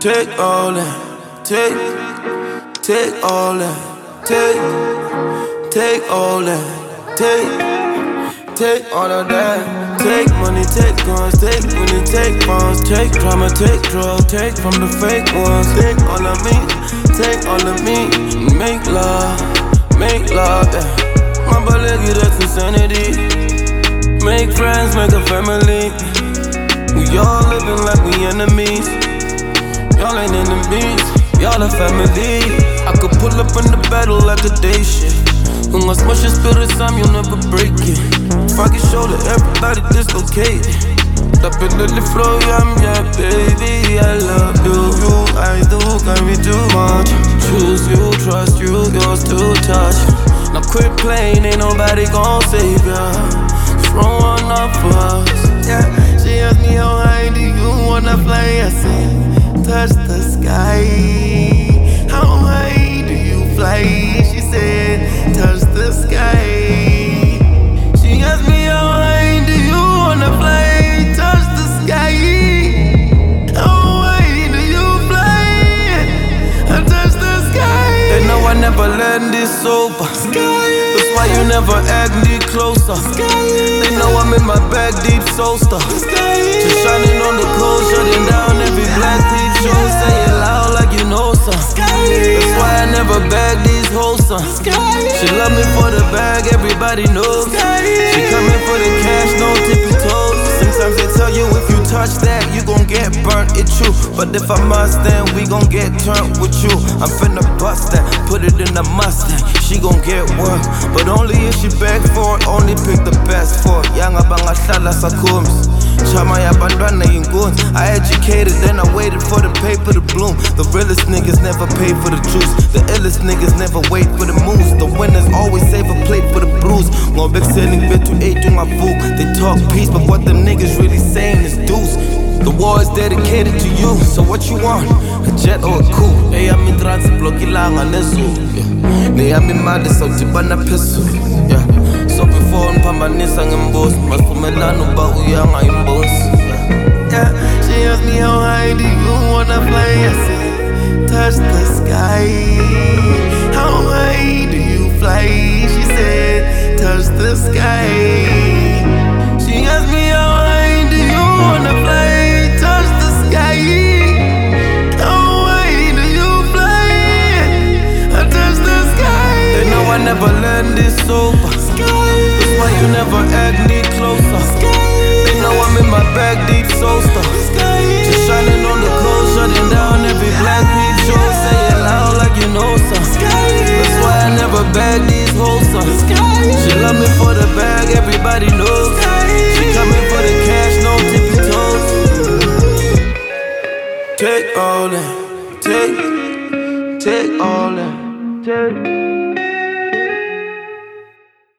Take all that, take all that, take all that, take all of that. Take money, take guns, take money, take phones, take drama, take drugs, take from the fake ones. Take all of me, make love, yeah. My balegi, that's insanity. Make friends, make a family. We all living like we enemies. Y'all ain't enemies, y'all a family. I could pull up in the battle like a day shift. When I smash your spirit, Sam, you'll never break it. If I can show to everybody dislocate. Up in the flow, yeah, baby, I love you. I do, can we do much? Choose you, trust you, yours to touch. Now quit playing, ain't nobody gon' save ya. Throw one up for us, yeah. She asked me how high do you wanna fly? I said, touch the sky. How high do you fly? She said, touch the sky. She asked me how high do you wanna fly? Touch the sky. How high do you fly? I touch the sky. They know I never land this sober. That's why you never act me closer. They know I'm in my bag, deep soul stuff. Just shining on the cold, shutting down every black deep show. Say it loud like you know some. That's why I never bag these hoes, son. She love me for the bag, everybody knows. She coming for the cash, no tippy toes. Sometimes they tell you if you touch that, you gon' get burnt, it's true. But if I must, then we gon' get turned with you. I'm finna bust that, put it in the Mustang. She gon' get work, but only if she beg for it. Only pick the best for it. Yang abangahlala sakums. Chama yabantwana ingoons. I educated, then I waited for the paper to bloom. The realest niggas never pay for the juice. The illest niggas never wait for the moves. The winners always save a plate for the bruise. Ngobek selling bit to 8 to my food. They talk peace, but what them niggas really saying is deuce. The war is dedicated to you, so what you want? A jet or a coupe? Hey, I'm in trance, blokilanga nezulu. Hey, I'm in mad, so tibana pistol. Yeah. So before mpambanisa ngembosi, masivumelana uba uyanga imbosi. Yeah. She asked me how high do you wanna fly? I said, touch the sky. How high do you fly? She said, touch the sky. She asked me how high do you wanna fly? Touch the sky. How high do you fly? I touch the sky. They know I never land this sober. That's why you never act me closer. They know I'm in my bag, deep soul stuff. Just shining on the cold, shutting down every black beat show. Say it loud like you know some. That's why I never bag these hoes, son. She love me for the bag, everybody knows. She coming for the cash, no tippy toes. Take all that, take all that, take